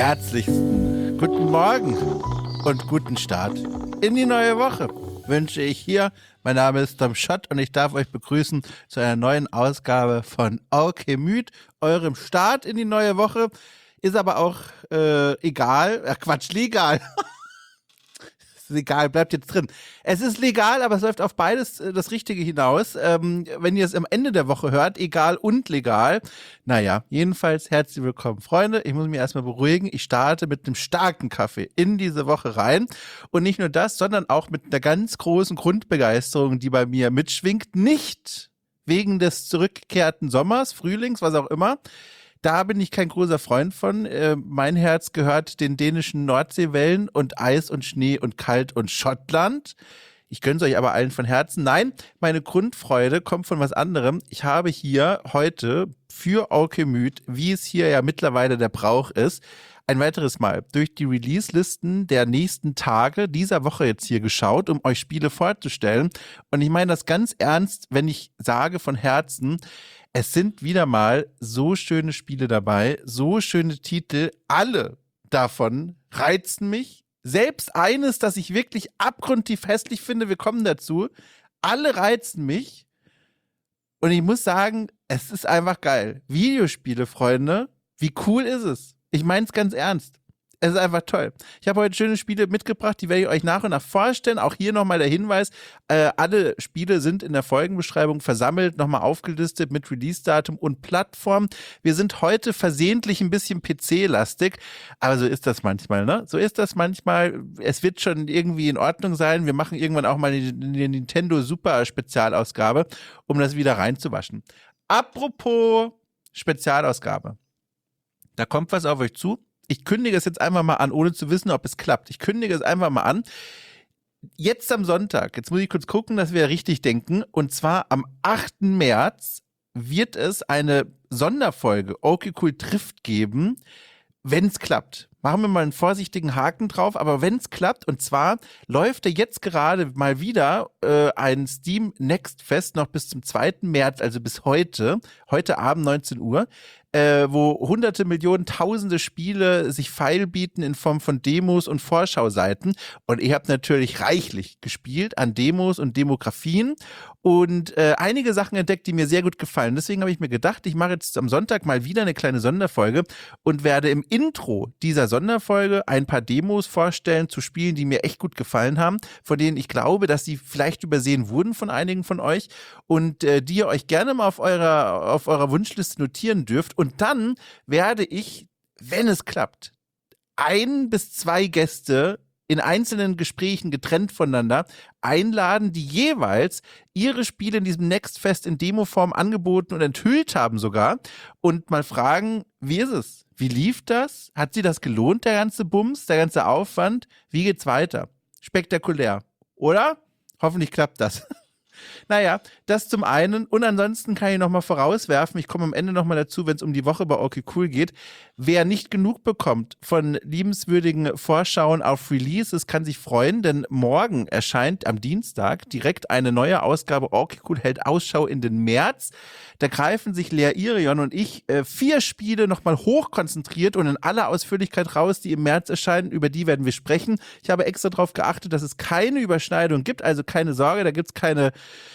herzlichsten guten Morgen und guten Start in die neue Woche wünsche ich hier. Mein Name ist Tom Schott und ich darf euch begrüßen zu einer neuen Ausgabe von Okay Müd, eurem Start in die neue Woche. Ist aber auch egal, legal. Ist egal, bleibt jetzt drin. Es ist legal, aber es läuft auf beides das Richtige hinaus. Wenn ihr es am Ende der Woche hört, egal und legal. Naja, jedenfalls herzlich willkommen, Freunde. Ich muss mich erstmal beruhigen. Ich starte mit einem starken Kaffee in diese Woche rein. Und nicht nur das, sondern auch mit einer ganz großen Grundbegeisterung, die bei mir mitschwingt. Nicht wegen des zurückgekehrten Sommers, Frühlings, was auch immer. Da bin ich kein großer Freund von. Mein Herz gehört den dänischen Nordseewellen und Eis und Schnee und Kalt und Schottland. Ich gönn's euch aber allen von Herzen. Nein, meine Grundfreude kommt von was anderem. Ich habe hier heute für Okay Müd, wie es hier ja mittlerweile der Brauch ist, ein weiteres Mal durch die Release-Listen der nächsten Tage dieser Woche jetzt hier geschaut, um euch Spiele vorzustellen. Und ich meine das ganz ernst, wenn ich sage von Herzen, es sind wieder mal so schöne Spiele dabei, so schöne Titel. Alle davon reizen mich. Selbst eines, das ich wirklich abgrundtief hässlich finde, wir kommen dazu. Alle reizen mich. Und ich muss sagen, es ist einfach geil. Videospiele, Freunde, wie cool ist es? Ich meine es ganz ernst. Es ist einfach toll. Ich habe heute schöne Spiele mitgebracht, die werde ich euch nach und nach vorstellen. Auch hier nochmal der Hinweis, alle Spiele sind in der Folgenbeschreibung versammelt, nochmal aufgelistet mit Release-Datum und Plattform. Wir sind heute versehentlich ein bisschen PC-lastig, aber so ist das manchmal, ne? So ist das manchmal. Es wird schon irgendwie in Ordnung sein. Wir machen irgendwann auch mal eine Nintendo Super Spezialausgabe, um das wieder reinzuwaschen. Apropos Spezialausgabe. Da kommt was auf euch zu. Ich kündige es jetzt einfach mal an, ohne zu wissen, ob es klappt. Ich kündige es einfach mal an. Jetzt am Sonntag, jetzt muss ich kurz gucken, dass wir richtig denken. Und zwar am 8. März wird es eine Sonderfolge Okay Cool trifft geben, wenn es klappt. Machen wir mal einen vorsichtigen Haken drauf, aber wenn es klappt, und zwar läuft ja jetzt gerade mal wieder ein Steam Next Fest noch bis zum 2. März, also bis heute Abend 19 Uhr, wo hunderte, Millionen, tausende Spiele sich feilbieten in Form von Demos und Vorschauseiten. Und ich habe natürlich reichlich gespielt an Demos und Demografien und einige Sachen entdeckt, die mir sehr gut gefallen. Deswegen habe ich mir gedacht, ich mache jetzt am Sonntag mal wieder eine kleine Sonderfolge und werde im Intro dieser Sonderfolge ein paar Demos vorstellen zu Spielen, die mir echt gut gefallen haben, von denen ich glaube, dass sie vielleicht übersehen wurden von einigen von euch und die ihr euch gerne mal auf eurer Wunschliste notieren dürft. Und dann werde ich, wenn es klappt, 1 bis 2 Gäste in einzelnen Gesprächen getrennt voneinander einladen, die jeweils ihre Spiele in diesem Next Fest in Demoform angeboten und enthüllt haben sogar und mal fragen, wie ist es? Wie lief das? Hat sie das gelohnt, der ganze Bums, der ganze Aufwand? Wie geht's weiter? Spektakulär, oder? Hoffentlich klappt das. Naja, das zum einen. Und ansonsten kann ich nochmal vorauswerfen, ich komme am Ende nochmal dazu, wenn es um die Woche bei Okay Cool geht. Wer nicht genug bekommt von liebenswürdigen Vorschauen auf Releases, kann sich freuen, denn morgen erscheint am Dienstag direkt eine neue Ausgabe Okay Cool hält Ausschau in den März. Da greifen sich Lea Irion und ich 4 Spiele nochmal hochkonzentriert und in aller Ausführlichkeit raus, die im März erscheinen. Über die werden wir sprechen. Ich habe extra darauf geachtet, dass es keine Überschneidung gibt, also keine Sorge, da gibt es keine,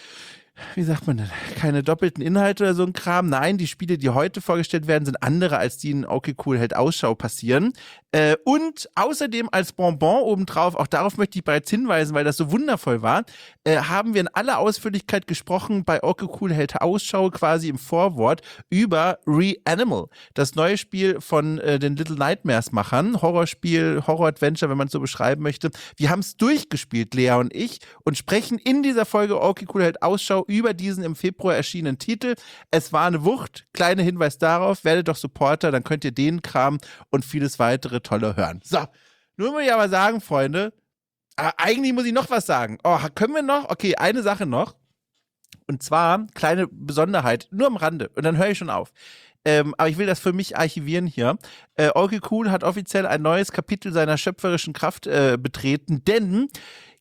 wie sagt man denn, keine doppelten Inhalte oder so ein Kram. Nein, die Spiele, die heute vorgestellt werden, sind andere, als die in Okay Cool hält Ausschau passieren. Und außerdem als Bonbon obendrauf, auch darauf möchte ich bereits hinweisen, weil das so wundervoll war, haben wir in aller Ausführlichkeit gesprochen bei Okay Cool hält Ausschau quasi im Vorwort über Reanimal, das neue Spiel von den Little Nightmares-Machern, Horrorspiel, Horror-Adventure, wenn man es so beschreiben möchte. Wir haben es durchgespielt, Lea und ich, und sprechen in dieser Folge Okay Cool hält Ausschau über diesen im Februar erschienenen Titel. Es war eine Wucht, kleiner Hinweis darauf, werdet doch Supporter, dann könnt ihr den Kram und vieles weitere tolle hören. So, nun muss ich aber sagen, Freunde, eigentlich muss ich noch was sagen. Oh, können wir noch? Okay, eine Sache noch. Und zwar, kleine Besonderheit, nur am Rande. Und dann höre ich schon auf. Aber ich will das für mich archivieren hier. Okay Cool hat offiziell ein neues Kapitel seiner schöpferischen Kraft betreten, denn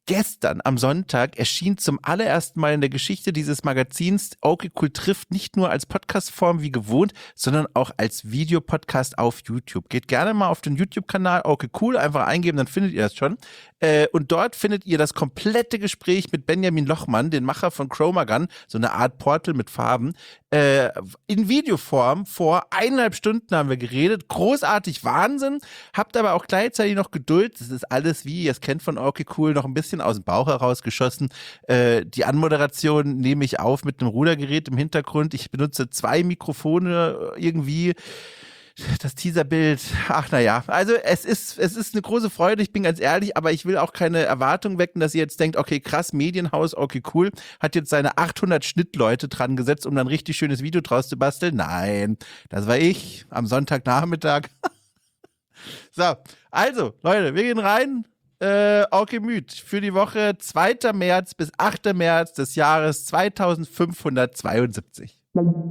Gestern am Sonntag erschien zum allerersten Mal in der Geschichte dieses Magazins Okay Cool trifft nicht nur als Podcastform wie gewohnt, sondern auch als Videopodcast auf YouTube. Geht gerne mal auf den YouTube-Kanal Okay Cool, einfach eingeben, dann findet ihr das schon. Und dort findet ihr das komplette Gespräch mit Benjamin Lochmann, den Macher von Chromagun, so eine Art Portal mit Farben, in Videoform. Vor 1,5 Stunden haben wir geredet. Großartig, Wahnsinn. Habt aber auch gleichzeitig noch Geduld. Das ist alles, wie ihr es kennt von Okay Cool, noch ein bisschen aus dem Bauch herausgeschossen. Die Anmoderation nehme ich auf mit einem Rudergerät im Hintergrund. Ich benutze 2 Mikrofone irgendwie. Das Teaserbild, ach naja, also es ist eine große Freude, ich bin ganz ehrlich, aber ich will auch keine Erwartung wecken, dass ihr jetzt denkt, okay, krass, Medienhaus, okay, cool, hat jetzt seine 800 Schnittleute dran gesetzt, um dann ein richtig schönes Video draus zu basteln. Nein, das war ich am Sonntagnachmittag. So, also, Leute, wir gehen rein. Okay, Müd für die Woche 2. März bis 8. März des Jahres 2572.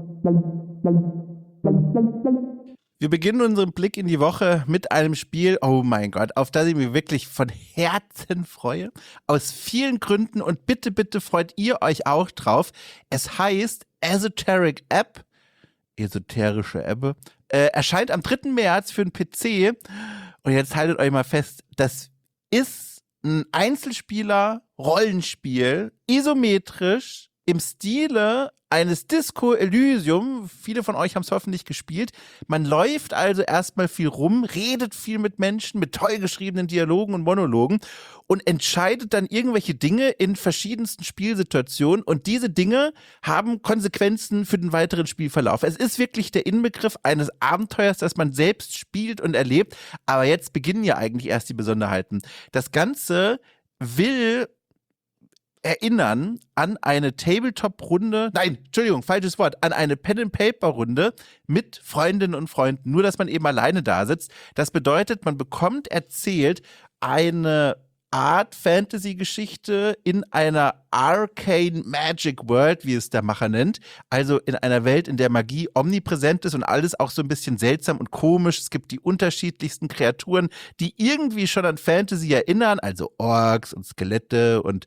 Wir beginnen unseren Blick in die Woche mit einem Spiel, oh mein Gott, auf das ich mich wirklich von Herzen freue. Aus vielen Gründen und bitte, bitte freut ihr euch auch drauf. Es heißt Esoteric App, esoterische App, erscheint am 3. März für den PC. Und jetzt haltet euch mal fest, das ist ein Einzelspieler-Rollenspiel, isometrisch, im Stile eines Disco Elysium. Viele von euch haben es hoffentlich gespielt. Man läuft also erstmal viel rum, redet viel mit Menschen, mit toll geschriebenen Dialogen und Monologen und entscheidet dann irgendwelche Dinge in verschiedensten Spielsituationen. Und diese Dinge haben Konsequenzen für den weiteren Spielverlauf. Es ist wirklich der Inbegriff eines Abenteuers, das man selbst spielt und erlebt. Aber jetzt beginnen ja eigentlich erst die Besonderheiten. Das Ganze will erinnern an eine Tabletop-Runde, nein, Entschuldigung, falsches Wort, an eine Pen-and-Paper-Runde mit Freundinnen und Freunden, nur dass man eben alleine da sitzt. Das bedeutet, man bekommt erzählt eine Art Fantasy-Geschichte in einer Arcane Magic World, wie es der Macher nennt. Also in einer Welt, in der Magie omnipräsent ist und alles auch so ein bisschen seltsam und komisch. Es gibt die unterschiedlichsten Kreaturen, die irgendwie schon an Fantasy erinnern, also Orks und Skelette und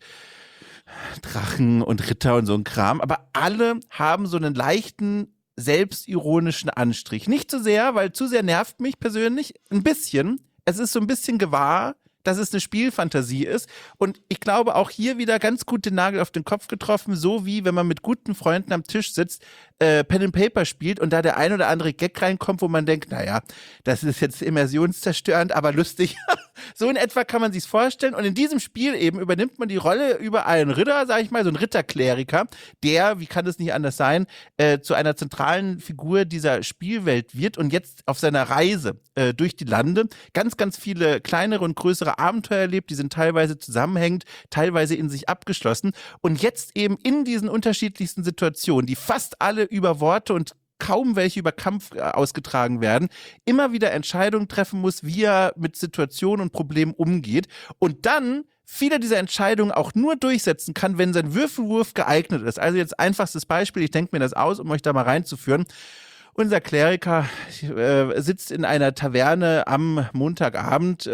Drachen und Ritter und so ein Kram, aber alle haben so einen leichten, selbstironischen Anstrich. Nicht zu sehr, weil zu sehr nervt mich persönlich, ein bisschen. Es ist so ein bisschen gewahr, dass es eine Spielfantasie ist und ich glaube auch hier wieder ganz gut den Nagel auf den Kopf getroffen, so wie wenn man mit guten Freunden am Tisch sitzt, Pen and Paper spielt und da der ein oder andere Gag reinkommt, wo man denkt, naja, das ist jetzt immersionszerstörend, aber lustig. So in etwa kann man sich's vorstellen und in diesem Spiel eben übernimmt man die Rolle über einen Ritter, sag ich mal, so ein Ritterkleriker, der, wie kann es nicht anders sein, zu einer zentralen Figur dieser Spielwelt wird und jetzt auf seiner Reise durch die Lande ganz, ganz viele kleinere und größere Abenteuer erlebt, die sind teilweise zusammenhängend, teilweise in sich abgeschlossen und jetzt eben in diesen unterschiedlichsten Situationen, die fast alle über Worte und kaum welche über Kampf ausgetragen werden, immer wieder Entscheidungen treffen muss, wie er mit Situationen und Problemen umgeht und dann viele dieser Entscheidungen auch nur durchsetzen kann, wenn sein Würfelwurf geeignet ist. Also jetzt einfachstes Beispiel, ich denke mir das aus, um euch da mal reinzuführen. Unser Kleriker sitzt in einer Taverne am Montagabend,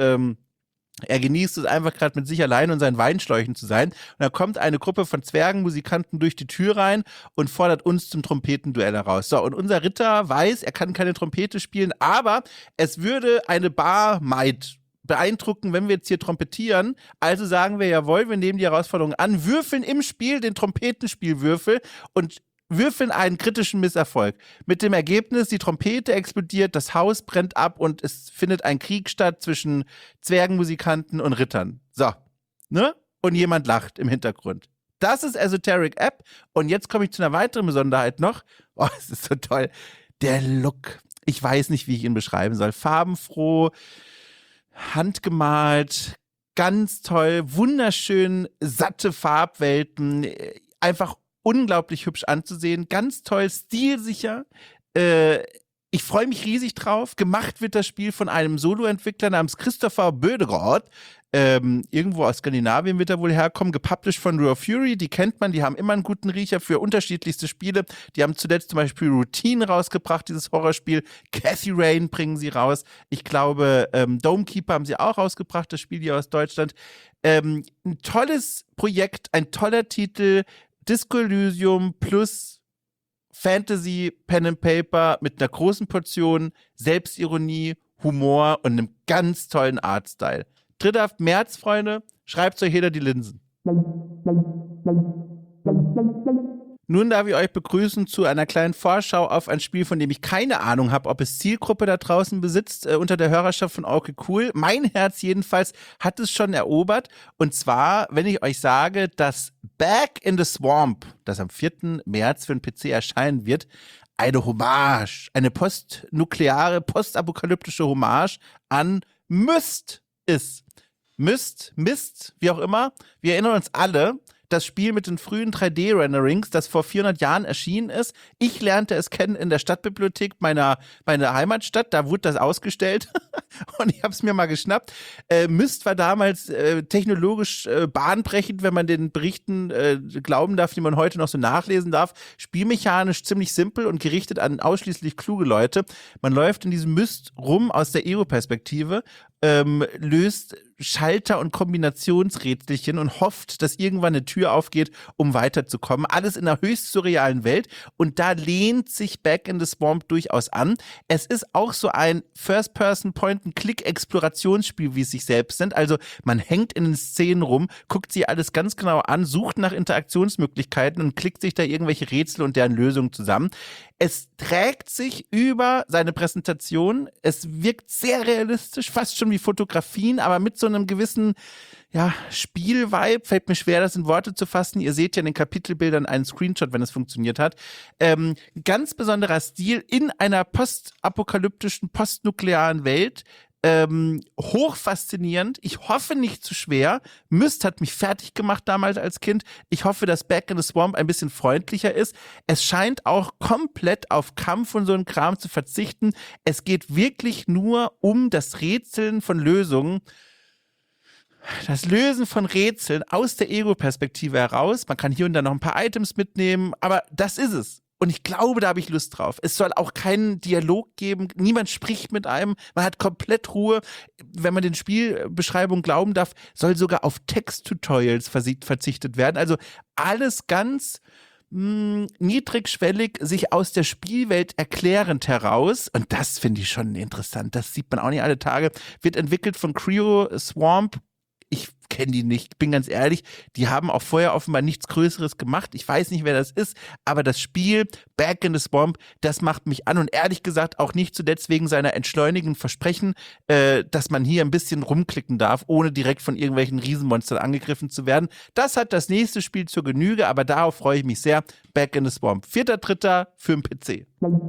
er genießt es einfach gerade mit sich allein und seinen Weinschläuchen zu sein. Und da kommt eine Gruppe von Zwergenmusikanten durch die Tür rein und fordert uns zum Trompetenduell heraus. So, und unser Ritter weiß, er kann keine Trompete spielen, aber es würde eine Barmaid beeindrucken, wenn wir jetzt hier trompetieren. Also sagen wir, jawohl, wir nehmen die Herausforderung an, würfeln im Spiel den Trompetenspielwürfel und würfeln einen kritischen Misserfolg. Mit dem Ergebnis, die Trompete explodiert, das Haus brennt ab und es findet ein Krieg statt zwischen Zwergenmusikanten und Rittern. So, ne? Und jemand lacht im Hintergrund. Das ist Esoteric App. Und jetzt komme ich zu einer weiteren Besonderheit noch. Oh, es ist so toll. Der Look. Ich weiß nicht, wie ich ihn beschreiben soll. Farbenfroh, handgemalt, ganz toll, wunderschön, satte Farbwelten, einfach unglaublich hübsch anzusehen, ganz toll, stilsicher, Ich freue mich riesig drauf. Gemacht wird das Spiel von einem Solo-Entwickler namens Christopher Bödegaard. Irgendwo aus Skandinavien wird er wohl herkommen. Gepublished von Raw Fury, die kennt man, die haben immer einen guten Riecher für unterschiedlichste Spiele. Die haben zuletzt zum Beispiel Routine rausgebracht, dieses Horrorspiel. Cathy Rain bringen sie raus. Ich glaube, Domekeeper haben sie auch rausgebracht, das Spiel hier aus Deutschland. Ein tolles Projekt, ein toller Titel. Disco Elysium plus Fantasy, Pen and Paper mit einer großen Portion Selbstironie, Humor und einem ganz tollen Artstyle. 3. März, Freunde, schreibt euch jeder die Linsen. Nun darf ich euch begrüßen zu einer kleinen Vorschau auf ein Spiel, von dem ich keine Ahnung habe, ob es Zielgruppe da draußen besitzt, unter der Hörerschaft von Okay Cool. Mein Herz jedenfalls hat es schon erobert. Und zwar, wenn ich euch sage, dass Back in the Swamp, das am 4. März für den PC erscheinen wird, eine Hommage, eine postnukleare, postapokalyptische Hommage an Myst ist. Myst, wie auch immer. Wir erinnern uns alle, das Spiel mit den frühen 3D-Renderings, das vor 400 Jahren erschienen ist. Ich lernte es kennen in der Stadtbibliothek meiner Heimatstadt. Da wurde das ausgestellt und ich habe es mir mal geschnappt. Myst war damals technologisch bahnbrechend, wenn man den Berichten glauben darf, die man heute noch so nachlesen darf. Spielmechanisch ziemlich simpel und gerichtet an ausschließlich kluge Leute. Man läuft in diesem Myst rum aus der Ego-Perspektive, löst Schalter- und Kombinationsrätselchen und hofft, dass irgendwann eine Tür aufgeht, um weiterzukommen. Alles in einer höchst surrealen Welt. Und da lehnt sich Back in the Swamp durchaus an. Es ist auch so ein First-Person-Point-and-Click-Explorationsspiel, wie es sich selbst nennt. Also man hängt in den Szenen rum, guckt sich alles ganz genau an, sucht nach Interaktionsmöglichkeiten und klickt sich da irgendwelche Rätsel und deren Lösungen zusammen. Es trägt sich über seine Präsentation. Es wirkt sehr realistisch, fast schon wie Fotografien, aber mit so einem gewissen Spielvibe. Fällt mir schwer, das in Worte zu fassen. Ihr seht ja in den Kapitelbildern einen Screenshot, wenn es funktioniert hat. Ganz besonderer Stil in einer postapokalyptischen, postnuklearen Welt. Hoch faszinierend. Ich hoffe nicht zu schwer. Myst hat mich fertig gemacht damals als Kind. Ich hoffe, dass Back in the Swamp ein bisschen freundlicher ist. Es scheint auch komplett auf Kampf und so einen Kram zu verzichten. Es geht wirklich nur um das Rätseln von Lösungen. Das Lösen von Rätseln aus der Ego-Perspektive heraus. Man kann hier und da noch ein paar Items mitnehmen, aber das ist es. Und ich glaube, da habe ich Lust drauf. Es soll auch keinen Dialog geben. Niemand spricht mit einem. Man hat komplett Ruhe. Wenn man den Spielbeschreibungen glauben darf, soll sogar auf Text-Tutorials verzichtet werden. Also alles ganz niedrigschwellig, sich aus der Spielwelt erklärend heraus. Und das finde ich schon interessant. Das sieht man auch nicht alle Tage. Wird entwickelt von Creo Swamp. Ich kenne die nicht, bin ganz ehrlich, die haben auch vorher offenbar nichts Größeres gemacht. Ich weiß nicht, wer das ist, aber das Spiel Back in the Swamp, das macht mich an und ehrlich gesagt auch nicht zuletzt wegen seiner entschleunigenden Versprechen, dass man hier ein bisschen rumklicken darf, ohne direkt von irgendwelchen Riesenmonstern angegriffen zu werden. Das hat das nächste Spiel zur Genüge, aber darauf freue ich mich sehr. Back in the Swamp. 4.3. für den PC.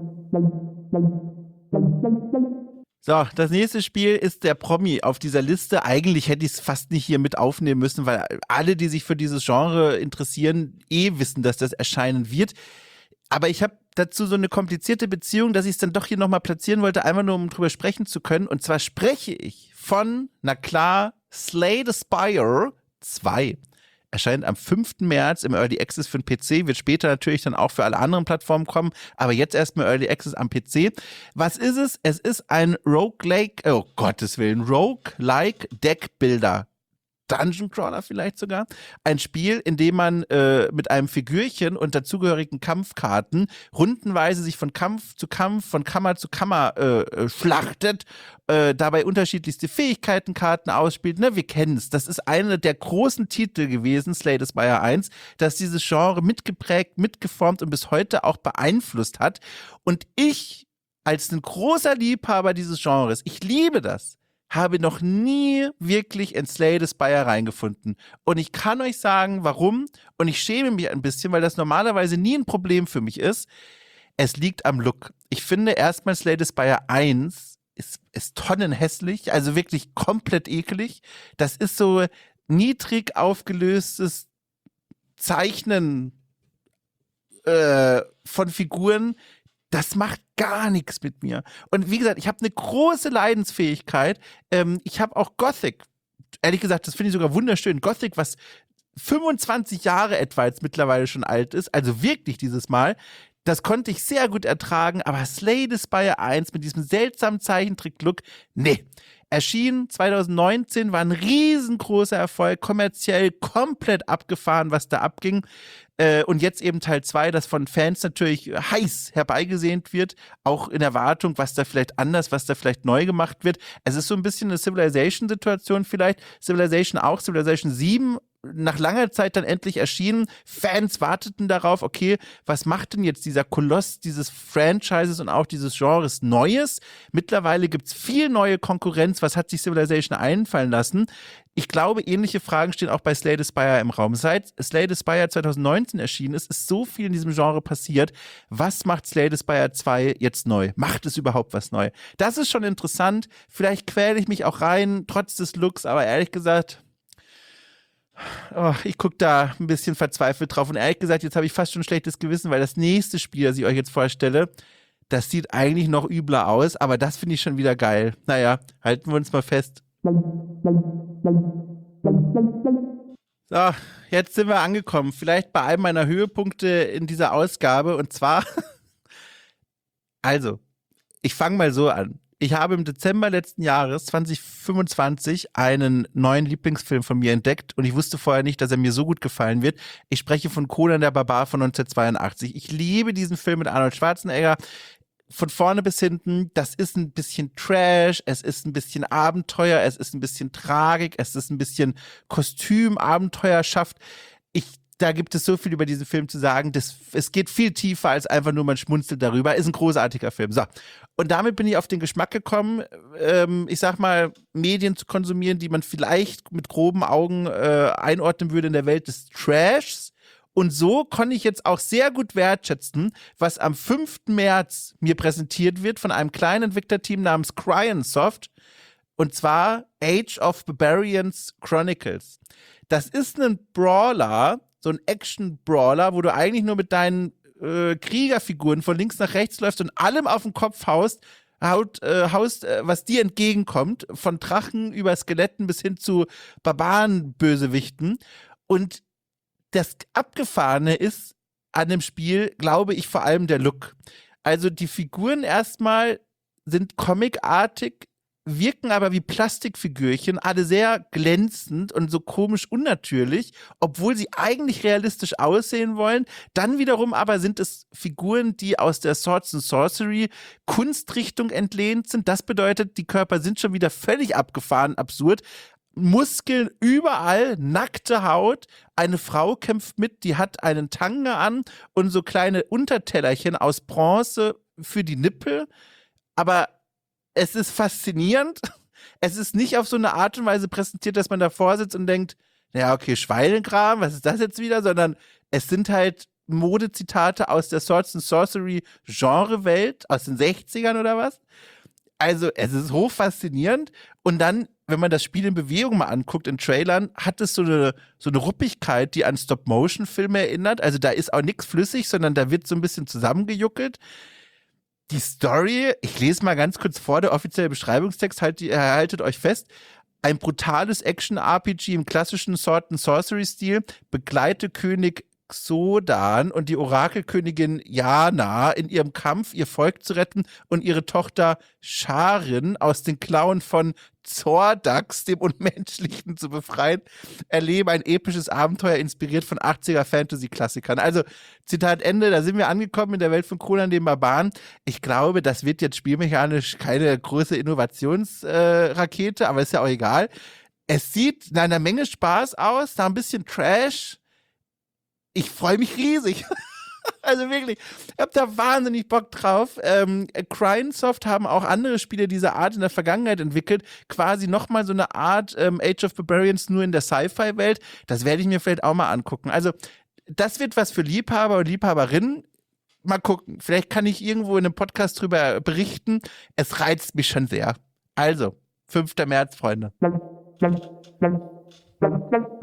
So, das nächste Spiel ist der Promi auf dieser Liste. Eigentlich hätte ich es fast nicht hier mit aufnehmen müssen, weil alle, die sich für dieses Genre interessieren, wissen, dass das erscheinen wird. Aber ich habe dazu so eine komplizierte Beziehung, dass ich es dann doch hier nochmal platzieren wollte, einfach nur um drüber sprechen zu können. Und zwar spreche ich von, na klar, Slay the Spire 2. Erscheint am 5. März im Early Access für den PC, wird später natürlich dann auch für alle anderen Plattformen kommen, aber jetzt erstmal Early Access am PC. Was ist es? Es ist ein Roguelike, oh Gottes Willen, Roguelike Deckbuilder. Dungeon Crawler vielleicht sogar. Ein Spiel, in dem man mit einem Figürchen und dazugehörigen Kampfkarten rundenweise sich von Kampf zu Kampf, von Kammer zu Kammer schlachtet, dabei unterschiedlichste Fähigkeitenkarten ausspielt. Ne, wir kennen es. Das ist einer der großen Titel gewesen, Slay the Spire 1, das dieses Genre mitgeprägt, mitgeformt und bis heute auch beeinflusst hat. Und ich, als ein großer Liebhaber dieses Genres, ich liebe das, habe noch nie wirklich in Slay the Spire reingefunden. Und ich kann euch sagen, warum. Und ich schäme mich ein bisschen, weil das normalerweise nie ein Problem für mich ist. Es liegt am Look. Ich finde erstmal Slay the Spire 1 ist tonnenhässlich, also wirklich komplett eklig. Das ist so niedrig aufgelöstes Zeichnen von Figuren. Das macht gar nichts mit mir. Und wie gesagt, ich habe eine große Leidensfähigkeit. Ich habe auch Gothic, ehrlich gesagt, das finde ich sogar wunderschön. Gothic, was 25 Jahre etwa jetzt mittlerweile schon alt ist, also wirklich dieses Mal, das konnte ich sehr gut ertragen, aber Slay the Spire 1 mit diesem seltsamen Zeichentrick-Look, nee. Erschien 2019, war ein riesengroßer Erfolg, kommerziell komplett abgefahren, was da abging. Und jetzt eben Teil 2, das von Fans natürlich heiß herbeigesehnt wird, auch in Erwartung, was da vielleicht anders, was da vielleicht neu gemacht wird. Es ist so ein bisschen eine Civilization-Situation vielleicht. Civilization auch, Civilization 7 nach langer Zeit dann endlich erschienen. Fans warteten darauf, okay, was macht denn jetzt dieser Koloss dieses Franchises und auch dieses Genres Neues? Mittlerweile gibt es viel neue Konkurrenz. Was hat sich Civilization einfallen lassen? Ich glaube, ähnliche Fragen stehen auch bei Slay the Spire im Raum. Seit Slay the Spire 2019 erschienen ist so viel in diesem Genre passiert. Was macht Slay the Spire 2 jetzt neu? Macht es überhaupt was neu? Das ist schon interessant. Vielleicht quäle ich mich auch rein, trotz des Looks, aber ehrlich gesagt, ich gucke da ein bisschen verzweifelt drauf. Und ehrlich gesagt, jetzt habe ich fast schon ein schlechtes Gewissen, weil das nächste Spiel, das ich euch jetzt vorstelle, das sieht eigentlich noch übler aus, aber das finde ich schon wieder geil. Naja, halten wir uns mal fest. So, jetzt sind wir angekommen. Vielleicht bei einem meiner Höhepunkte in dieser Ausgabe. Und zwar, also, ich fange mal so an. Ich habe im Dezember letzten Jahres, 2025, einen neuen Lieblingsfilm von mir entdeckt und ich wusste vorher nicht, dass er mir so gut gefallen wird. Ich spreche von Conan der Barbar von 1982. Ich liebe diesen Film mit Arnold Schwarzenegger. Von vorne bis hinten, das ist ein bisschen Trash, es ist ein bisschen Abenteuer, es ist ein bisschen Tragik, es ist ein bisschen Kostüm, Abenteuerschaft. Da gibt es so viel über diesen Film zu sagen. Es geht viel tiefer als einfach nur man schmunzelt darüber. Ist ein großartiger Film. So. Und damit bin ich auf den Geschmack gekommen, ich sag mal, Medien zu konsumieren, die man vielleicht mit groben Augen einordnen würde in der Welt des Trashs. Und so konnte ich jetzt auch sehr gut wertschätzen, was am 5. März mir präsentiert wird von einem kleinen Entwicklerteam namens Crionsoft. Und zwar Age of Barbarians Chronicles. Das ist ein Brawler, so ein Action-Brawler, wo du eigentlich nur mit deinen Kriegerfiguren von links nach rechts läufst und allem auf den Kopf haust, was dir entgegenkommt, von Drachen über Skeletten bis hin zu Barbaren-Bösewichten. Und das Abgefahrene ist an dem Spiel, glaube ich, vor allem der Look. Also die Figuren erstmal sind comicartig, wirken aber wie Plastikfigürchen, alle sehr glänzend und so komisch unnatürlich, obwohl sie eigentlich realistisch aussehen wollen. Dann wiederum aber sind es Figuren, die aus der Swords and Sorcery Kunstrichtung entlehnt sind. Das bedeutet, die Körper sind schon wieder völlig abgefahren, absurd. Muskeln überall, nackte Haut. Eine Frau kämpft mit, die hat einen Tanga an und so kleine Untertellerchen aus Bronze für die Nippel. Aber es ist faszinierend. Es ist nicht auf so eine Art und Weise präsentiert, dass man davor sitzt und denkt, naja, okay, Schweinekram, was ist das jetzt wieder? Sondern es sind halt Modezitate aus der Swords and Sorcery Genrewelt, aus den 60ern oder was. Also es ist hochfaszinierend. Und dann, wenn man das Spiel in Bewegung mal anguckt, in Trailern, hat es so eine Ruppigkeit, die an Stop-Motion-Filme erinnert. Also da ist auch nichts flüssig, sondern da wird so ein bisschen zusammengejuckelt. Die Story, ich lese mal ganz kurz vor, der offizielle Beschreibungstext, haltet euch fest. Ein brutales Action-RPG im klassischen Sword and Sorcery-Stil begleite König Xodan und die Orakelkönigin Yana in ihrem Kampf, ihr Volk zu retten und ihre Tochter Sharin aus den Klauen von Zordax, dem Unmenschlichen, zu befreien, erleben ein episches Abenteuer, inspiriert von 80er Fantasy-Klassikern. Also, Zitat Ende, da sind wir angekommen in der Welt von Conan dem Barbaren. Ich glaube, das wird jetzt spielmechanisch keine große Innovationsrakete, aber ist ja auch egal. Es sieht nach einer Menge Spaß aus, da ein bisschen Trash. Ich freue mich riesig. Also wirklich, ich habe da wahnsinnig Bock drauf. Crionsoft haben auch andere Spiele dieser Art in der Vergangenheit entwickelt. Quasi nochmal so eine Art Age of Barbarians nur in der Sci-Fi-Welt. Das werde ich mir vielleicht auch mal angucken. Also das wird was für Liebhaber und Liebhaberinnen. Mal gucken, vielleicht kann ich irgendwo in einem Podcast drüber berichten. Es reizt mich schon sehr. Also, 5. März, Freunde.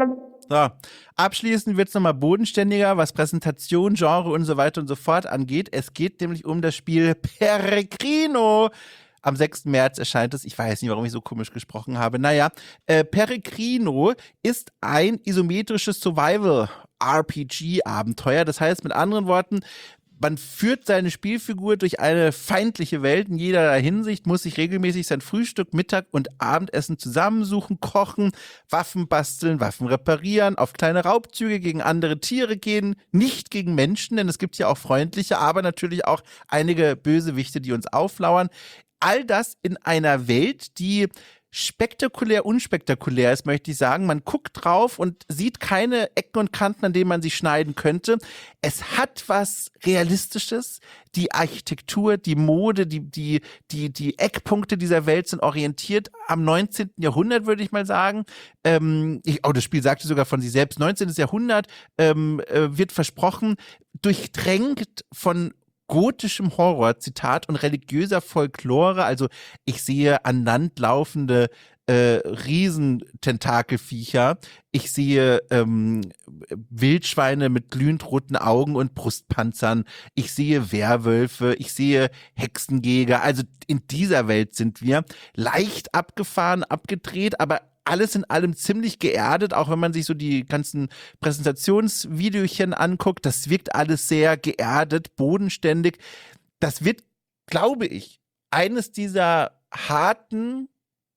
So, abschließend wird es nochmal bodenständiger, was Präsentation, Genre und so weiter und so fort angeht. Es geht nämlich um das Spiel Peregrino. Am 6. März erscheint es. Ich weiß nicht, warum ich so komisch gesprochen habe. Naja, Peregrino ist ein isometrisches Survival-RPG-Abenteuer. Das heißt, mit anderen Worten, man führt seine Spielfigur durch eine feindliche Welt in jeder Hinsicht, muss sich regelmäßig sein Frühstück, Mittag und Abendessen zusammensuchen, kochen, Waffen basteln, Waffen reparieren, auf kleine Raubzüge gegen andere Tiere gehen, nicht gegen Menschen, denn es gibt ja auch freundliche, aber natürlich auch einige Bösewichte, die uns auflauern. All das in einer Welt, die spektakulär unspektakulär ist, möchte ich sagen. Man guckt drauf und sieht keine Ecken und Kanten, an denen man sie schneiden könnte. Es hat was Realistisches. Die Architektur, die Mode, die Eckpunkte dieser Welt sind orientiert am 19. Jahrhundert, würde ich mal sagen. Das Spiel sagte sogar von sich selbst, 19. Jahrhundert wird versprochen, durchdrängt von gotischem Horror, Zitat, und religiöser Folklore. Also ich sehe an Land laufende Riesententakelviecher. Ich sehe Wildschweine mit glühend roten Augen und Brustpanzern. Ich sehe Werwölfe. Ich sehe Hexenjäger. Also in dieser Welt sind wir. Leicht abgefahren, abgedreht, aber alles in allem ziemlich geerdet, auch wenn man sich so die ganzen Präsentationsvideochen anguckt. Das wirkt alles sehr geerdet, bodenständig. Das wird, glaube ich, eines dieser harten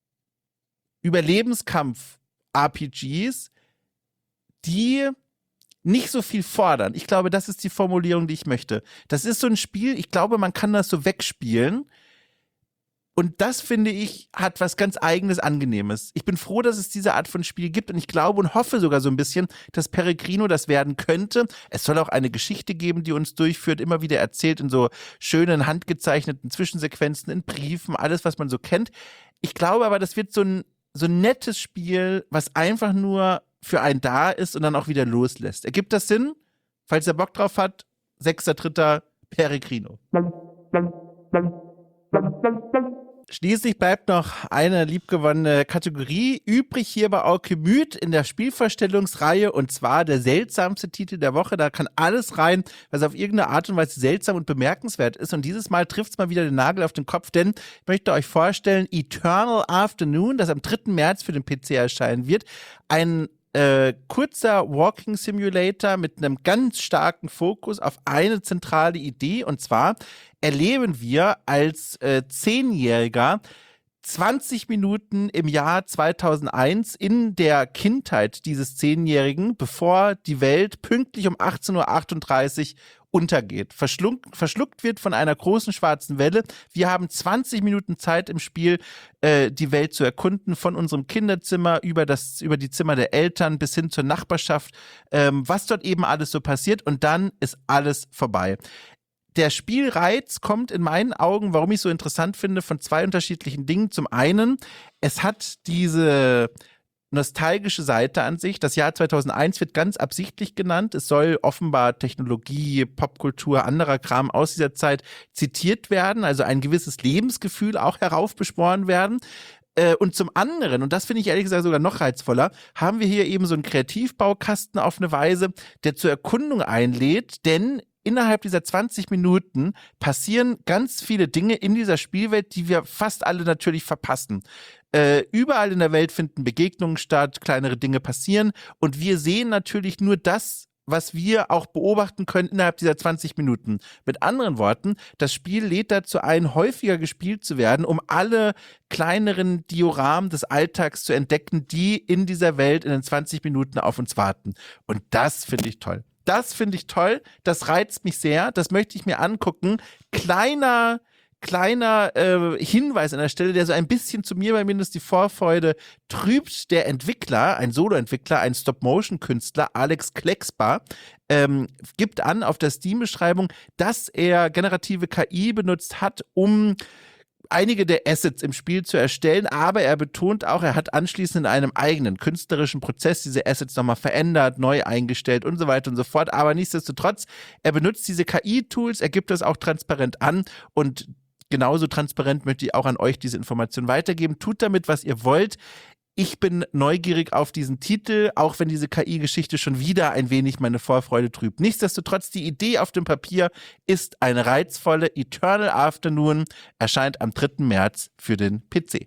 Überlebenskampf-RPGs, die nicht so viel fordern. Ich glaube, das ist die Formulierung, die ich möchte. Das ist so ein Spiel, ich glaube, man kann das so wegspielen. Und das, finde ich, hat was ganz Eigenes, Angenehmes. Ich bin froh, dass es diese Art von Spiel gibt und ich glaube und hoffe sogar so ein bisschen, dass Peregrino das werden könnte. Es soll auch eine Geschichte geben, die uns durchführt, immer wieder erzählt in so schönen, handgezeichneten Zwischensequenzen, in Briefen, alles, was man so kennt. Ich glaube aber, das wird so ein nettes Spiel, was einfach nur für einen da ist und dann auch wieder loslässt. Ergibt das Sinn? Falls ihr Bock drauf hat, 6.3. Peregrino. Schließlich bleibt noch eine liebgewonnene Kategorie übrig hier bei Alkemüt in der Spielvorstellungsreihe, und zwar der seltsamste Titel der Woche. Da kann alles rein, was auf irgendeine Art und Weise seltsam und bemerkenswert ist. Und dieses Mal trifft es mal wieder den Nagel auf den Kopf, denn ich möchte euch vorstellen, Eternal Afternoon, das am 3. März für den PC erscheinen wird. Ein kurzer Walking Simulator mit einem ganz starken Fokus auf eine zentrale Idee, und zwar erleben wir als 10-Jähriger 20 Minuten im Jahr 2001 in der Kindheit dieses 10-Jährigen, bevor die Welt pünktlich um 18:38 Uhr untergeht, verschluckt wird von einer großen schwarzen Welle. Wir haben 20 Minuten Zeit im Spiel, die Welt zu erkunden, von unserem Kinderzimmer über die Zimmer der Eltern bis hin zur Nachbarschaft, was dort eben alles so passiert, und dann ist alles vorbei. Der Spielreiz kommt in meinen Augen, warum ich es so interessant finde, von zwei unterschiedlichen Dingen. Zum einen, es hat diese nostalgische Seite an sich. Das Jahr 2001 wird ganz absichtlich genannt. Es soll offenbar Technologie, Popkultur, anderer Kram aus dieser Zeit zitiert werden, also ein gewisses Lebensgefühl auch heraufbeschworen werden. Und zum anderen, und das finde ich ehrlich gesagt sogar noch reizvoller, haben wir hier eben so einen Kreativbaukasten auf eine Weise, der zur Erkundung einlädt, denn innerhalb dieser 20 Minuten passieren ganz viele Dinge in dieser Spielwelt, die wir fast alle natürlich verpassen. Überall in der Welt finden Begegnungen statt, kleinere Dinge passieren, und wir sehen natürlich nur das, was wir auch beobachten können innerhalb dieser 20 Minuten. Mit anderen Worten, das Spiel lädt dazu ein, häufiger gespielt zu werden, um alle kleineren Dioramen des Alltags zu entdecken, die in dieser Welt in den 20 Minuten auf uns warten. Und das finde ich toll. Das finde ich toll, das reizt mich sehr, das möchte ich mir angucken. Kleiner Hinweis an der Stelle, der so ein bisschen zu mir zumindest die Vorfreude trübt: der Entwickler, ein Solo-Entwickler, ein Stop-Motion-Künstler, Alex Klecksbar, gibt an auf der Steam-Beschreibung, dass er generative KI benutzt hat, um einige der Assets im Spiel zu erstellen, aber er betont auch, er hat anschließend in einem eigenen künstlerischen Prozess diese Assets nochmal verändert, neu eingestellt und so weiter und so fort, aber nichtsdestotrotz, er benutzt diese KI-Tools, er gibt das auch transparent an, und genauso transparent möchte ich auch an euch diese Information weitergeben. Tut damit, was ihr wollt. Ich bin neugierig auf diesen Titel, auch wenn diese KI-Geschichte schon wieder ein wenig meine Vorfreude trübt. Nichtsdestotrotz, die Idee auf dem Papier ist eine reizvolle. Eternal Afternoon erscheint am 3. März für den PC.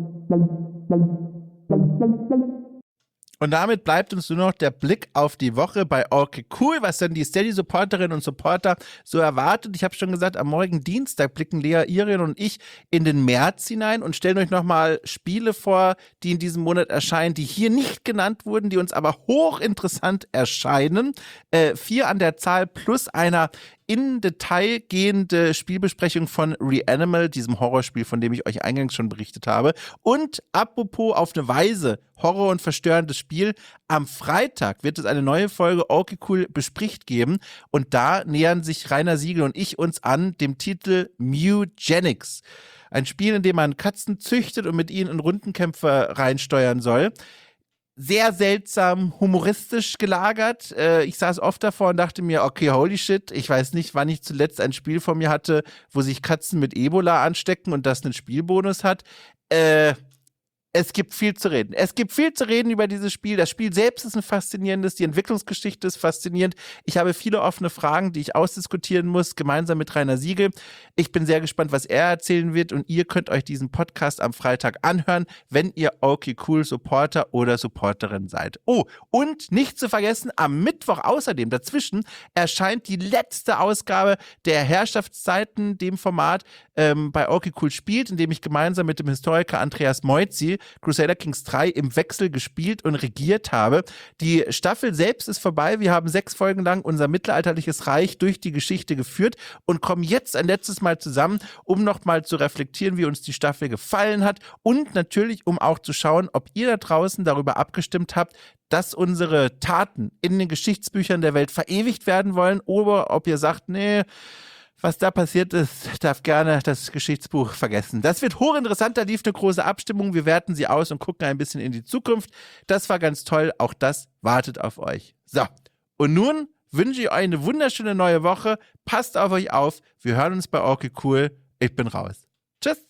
Und damit bleibt uns nur noch der Blick auf die Woche bei Okay Cool, was dann die Steady-Supporterinnen und Supporter so erwartet. Ich habe schon gesagt, am morgigen Dienstag blicken Lea, Irion und ich in den März hinein und stellen euch nochmal Spiele vor, die in diesem Monat erscheinen, die hier nicht genannt wurden, die uns aber hochinteressant erscheinen. 4 an der Zahl plus einer in Detail gehende Spielbesprechung von Reanimal, diesem Horrorspiel, von dem ich euch eingangs schon berichtet habe. Und apropos auf eine Weise Horror- und verstörendes Spiel, am Freitag wird es eine neue Folge Okay Cool bespricht geben und da nähern sich Rainer Siegel und ich uns an dem Titel Mewgenics. Ein Spiel, in dem man Katzen züchtet und mit ihnen in Rundenkämpfe reinsteuern soll. Sehr seltsam, humoristisch gelagert. Ich saß oft davor und dachte mir, okay, holy shit, ich weiß nicht, wann ich zuletzt ein Spiel vor mir hatte, wo sich Katzen mit Ebola anstecken und das einen Spielbonus hat. Es gibt viel zu reden. Es gibt viel zu reden über dieses Spiel. Das Spiel selbst ist ein faszinierendes, die Entwicklungsgeschichte ist faszinierend. Ich habe viele offene Fragen, die ich ausdiskutieren muss, gemeinsam mit Rainer Siegel. Ich bin sehr gespannt, was er erzählen wird und ihr könnt euch diesen Podcast am Freitag anhören, wenn ihr Okay Cool Supporter oder Supporterin seid. Oh, und nicht zu vergessen, am Mittwoch außerdem dazwischen erscheint die letzte Ausgabe der Herrschaftszeiten, dem Format bei Okay Cool spielt, in dem ich gemeinsam mit dem Historiker Andreas Moizzi Crusader Kings 3 im Wechsel gespielt und regiert habe. Die Staffel selbst ist vorbei. Wir haben 6 Folgen lang unser mittelalterliches Reich durch die Geschichte geführt und kommen jetzt ein letztes Mal zusammen, um nochmal zu reflektieren, wie uns die Staffel gefallen hat und natürlich, um auch zu schauen, ob ihr da draußen darüber abgestimmt habt, dass unsere Taten in den Geschichtsbüchern der Welt verewigt werden wollen oder ob ihr sagt, nee, was da passiert ist, darf gerne das Geschichtsbuch vergessen. Das wird hochinteressant, da lief eine große Abstimmung. Wir werten sie aus und gucken ein bisschen in die Zukunft. Das war ganz toll, auch das wartet auf euch. So, und nun wünsche ich euch eine wunderschöne neue Woche. Passt auf euch auf, wir hören uns bei Okay Cool. Ich bin raus. Tschüss.